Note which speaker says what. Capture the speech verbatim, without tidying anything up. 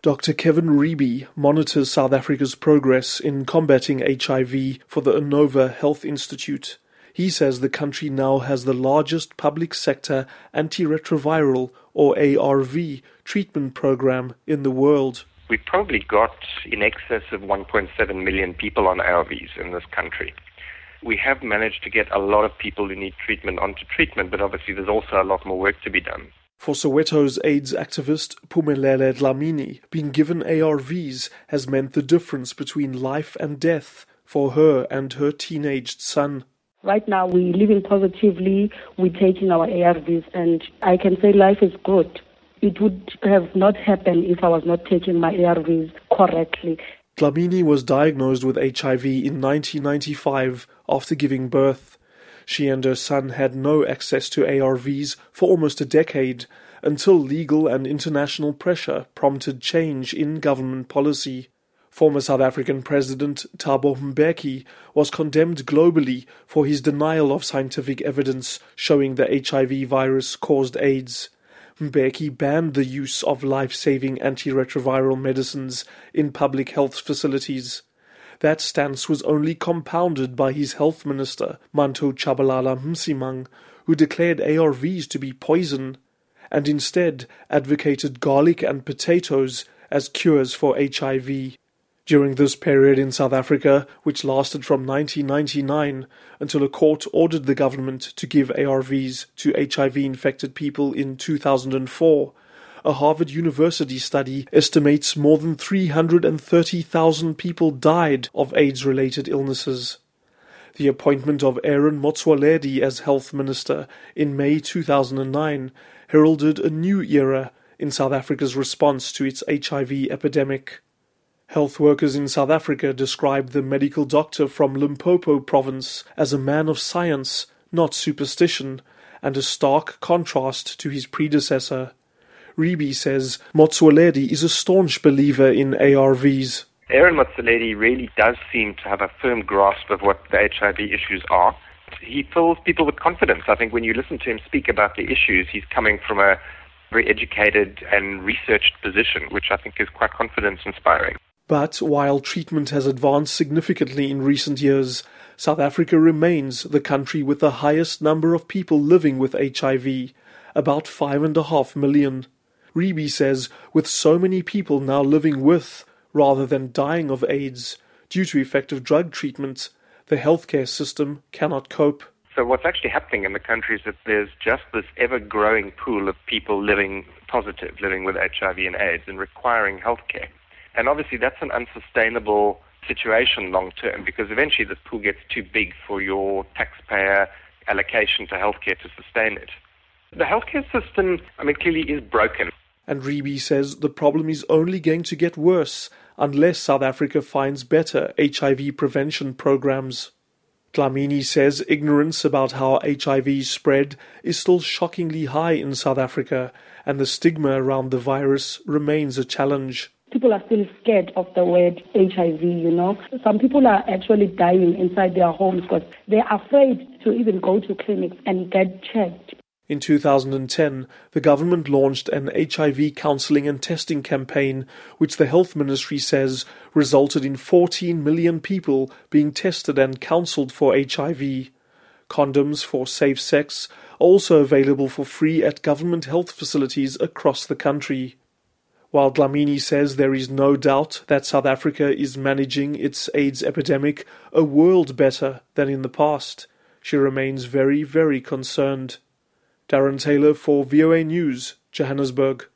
Speaker 1: Doctor Kevin Reeby monitors South Africa's progress in combating H I V for the Inova Health Institute. He says the country now has the largest public sector antiretroviral, or A R V, treatment program in the world.
Speaker 2: We've probably got in excess of one point seven million people on A R Vs in this country. We have managed to get a lot of people who need treatment onto treatment, but obviously there's also a lot more work to be done.
Speaker 1: For Soweto's AIDS activist Phumelele Dlamini, being given A R Vs has meant the difference between life and death for her and her teenaged son.
Speaker 3: Right now we're living positively, we're taking our A R Vs, and I can say life is good. It would have not happened if I was not taking my A R Vs correctly.
Speaker 1: Dlamini was diagnosed with H I V in nineteen ninety-five after giving birth. She and her son had no access to A R Vs for almost a decade, until legal and international pressure prompted change in government policy. Former South African President Thabo Mbeki was condemned globally for his denial of scientific evidence showing the H I V virus caused AIDS. Mbeki banned the use of life-saving antiretroviral medicines in public health facilities. That stance was only compounded by his health minister, Manto Tshabalala Msimang, who declared A R Vs to be poison, and instead advocated garlic and potatoes as cures for H I V. During this period in South Africa, which lasted from nineteen ninety-nine until a court ordered the government to give A R Vs to H I V-infected people in two thousand four, a Harvard University study estimates more than three hundred thirty thousand people died of AIDS-related illnesses. The appointment of Aaron Motsoaledi as health minister in May two thousand nine heralded a new era in South Africa's response to its H I V epidemic. Health workers in South Africa described the medical doctor from Limpopo province as a man of science, not superstition, and a stark contrast to his predecessor. Reeby says Motsoaledi is a staunch believer in A R Vs.
Speaker 2: Aaron Motsoaledi really does seem to have a firm grasp of what the H I V issues are. He fills people with confidence. I think when you listen to him speak about the issues, he's coming from a very educated and researched position, which I think is quite confidence-inspiring.
Speaker 1: But while treatment has advanced significantly in recent years, South Africa remains the country with the highest number of people living with H I V, about five and a half million. Reeby says with so many people now living with, rather than dying of AIDS, due to effective drug treatment, the healthcare system cannot cope.
Speaker 2: So what's actually happening in the country is that there's just this ever-growing pool of people living positive, living with H I V and AIDS and requiring healthcare. And obviously that's an unsustainable situation long-term, because eventually this pool gets too big for your taxpayer allocation to healthcare to sustain it. The healthcare system, I mean, clearly is broken.
Speaker 1: And Reeby says the problem is only going to get worse unless South Africa finds better H I V prevention programs. Dlamini says ignorance about how H I V spread is still shockingly high in South Africa, and the stigma around the virus remains a challenge.
Speaker 3: People are still scared of the word H I V, you know. Some people are actually dying inside their homes because they're afraid to even go to clinics and get checked.
Speaker 1: In two thousand ten, the government launched an H I V counselling and testing campaign, which the Health Ministry says resulted in fourteen million people being tested and counselled for H I V. Condoms for safe sex are also available for free at government health facilities across the country. While Dlamini says there is no doubt that South Africa is managing its AIDS epidemic a world better than in the past, she remains very, very concerned. Darren Taylor for V O A News, Johannesburg.